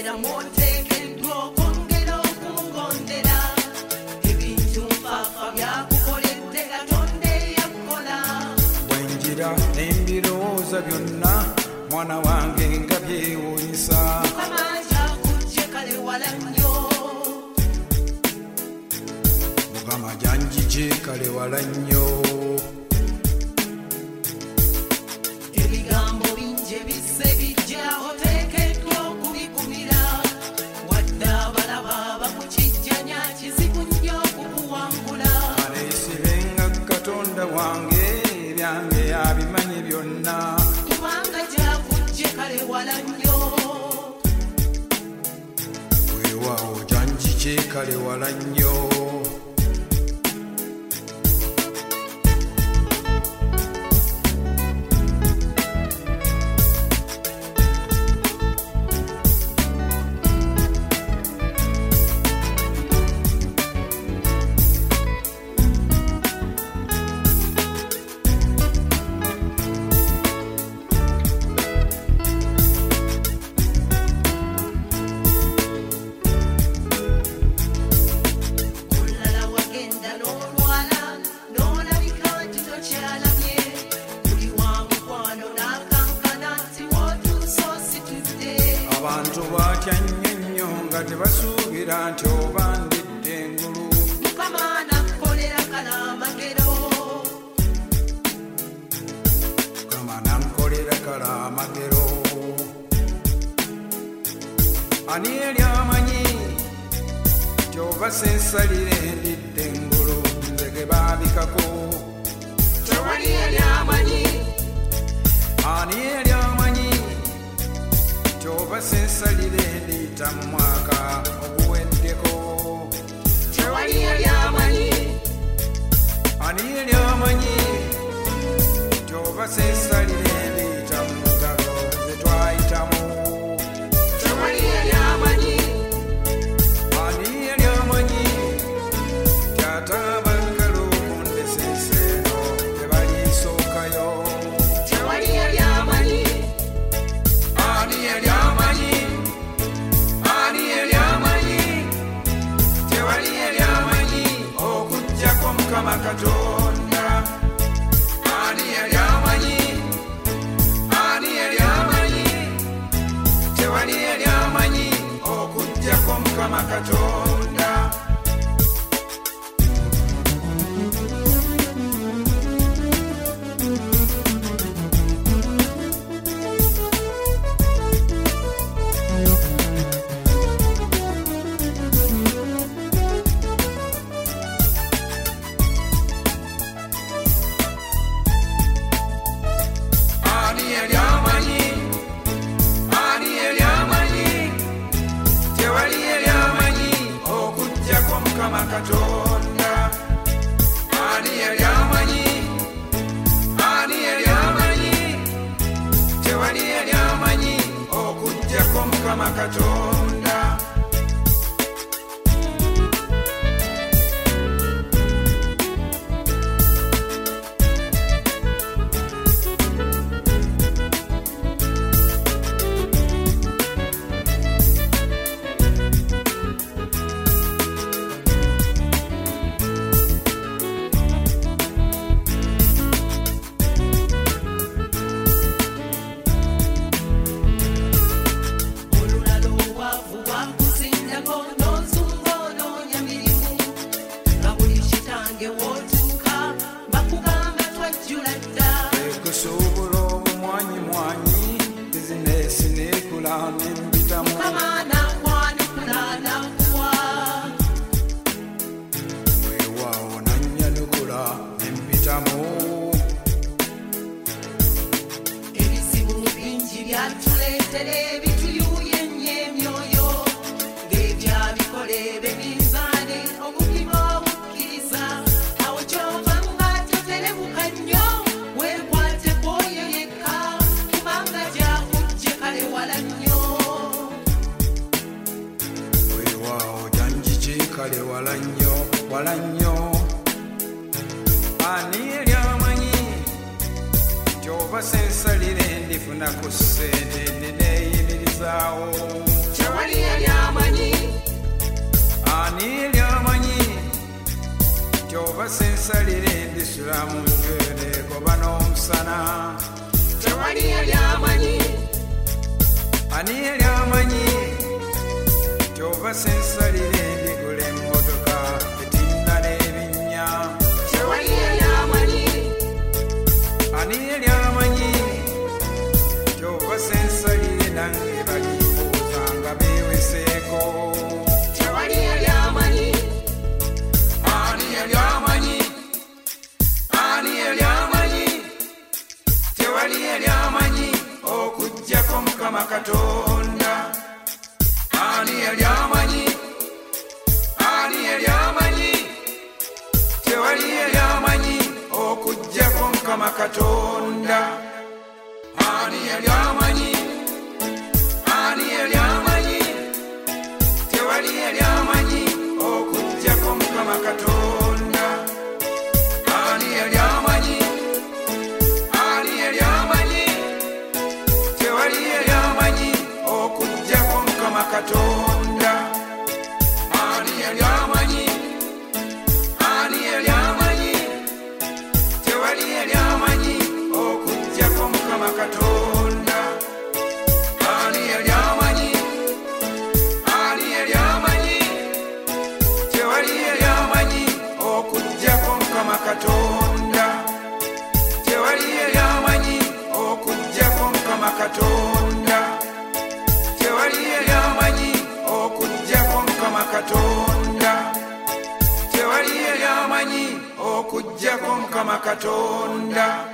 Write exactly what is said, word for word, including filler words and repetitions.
era montekeddwa okwongera okumugondera ebintu nfaafa byakukoledde Katonda eyakola bwenjira n'embirowooza byonna mwana wange nga byewuunyisa Mukama jakujje kale wala nnyo Mukama janjije kale wala nnyo ebigambo bingi ebisse bijja oteekeddwa okubikumira wadde abalaba bakukijjanya kizibu nnyo okukuwangula aleesibenga Katonda wange ebyange abimanyi byonna kubanga jakujje kale wala nnyo weewaawo janjije kale wala nnyo olulala wagenda n'olwala n'olabika nti tokyalamye buli wa mukwano n'akankana nti wootuuse ositudde abantu batya nnyo nnyo nga tebasuubira nti oba ndidde engulu Mukama nakkolera kala amagero Mukama nankolera kala amagero ani eri amanyi nti oba sensalire ndidde engulu nze ge baabikako tewali yali amanyi ani eri amanyi nti oba sensalire ndiyita mu mwaka oguweddeko tewali yali amanyi ani eri amanyi nti oba sensalire ndiyita mu ntalo ze twayitamu tewali yali amanyi ani eri amanyi nti ate abaggala okundesa ensi eno tebaliisookayo tewali yali amanyi ani eri amanyi ani eri amanyi tewali eri amanyi okuggyako Mukama Katonda ani eri amanyi ani eri amanyi tewali eri amanyi okuggyako Mukama Katonda ani eri amanyi ani eri amanyi tewali eri amanyi okuggyako Mukama Katonda ani eri amanyi ani eri amanyi tewali eri amanyi okuggyako Mukama Katonda olulala obwavu bwakuzindako n'ozunga onoonya mirimu nga buli kitange wootuuka bakugamba twajjula dda ekusuubula obumwanyimwanyi bizinesi neekula nembitamu Mukama nakwanukula nakuwa weewaawo nannyanukula nembitamu ebizibu bingi byatuleetera ebituyuuya ennyo emyoyo ng'ebyabikola ebe minzaani omupima obukkiriza awo kyova nga toterebuka nnyo weekwate kwoyo yekka kubanga jakujje kale wala nnyo weewaawo janjije kale wala nnyo wala nnyo ani eri amanyi nti oba sensalire ndifunako ssente ndineeyimirizaawo tewali kyova sensalire ndisula mu nju negoba n'omusana tewali yali amanyi ani yali amanyi kyova sensalire ndigula emmotoka etinda n'ebinnya tewali yali amanyi ani yali amanyi kyova sensalire nange balibuuza nga beeweseeko tewali yali amanyi ani yali amanyi ani yali amanyi tewali yali amanyi okuggyako Mukama Katonda ani yali amanyi ani yali amanyi tewali yali amanyi okuggyako Mukama Katonda ani yali amanyi ani yali amanyi tewali yali amanyi okuggyako Mukama Katonda ani yali amanyi ani yali amanyi tewali yali amanyi okuggyako Mukama Katonda ani yali amanyi ani yali amanyi tewali yali amanyi okuggyako Mukama Katonda ani yali amanyi ani yali amanyi tewali yali amanyi okuggyako Mukama Katonda tewali yali amanyi okuggyako Mukama Katonda tewali yali amanyi okuggyako Mukama Katonda tewali yali amanyi okuggyako Mukama Katonda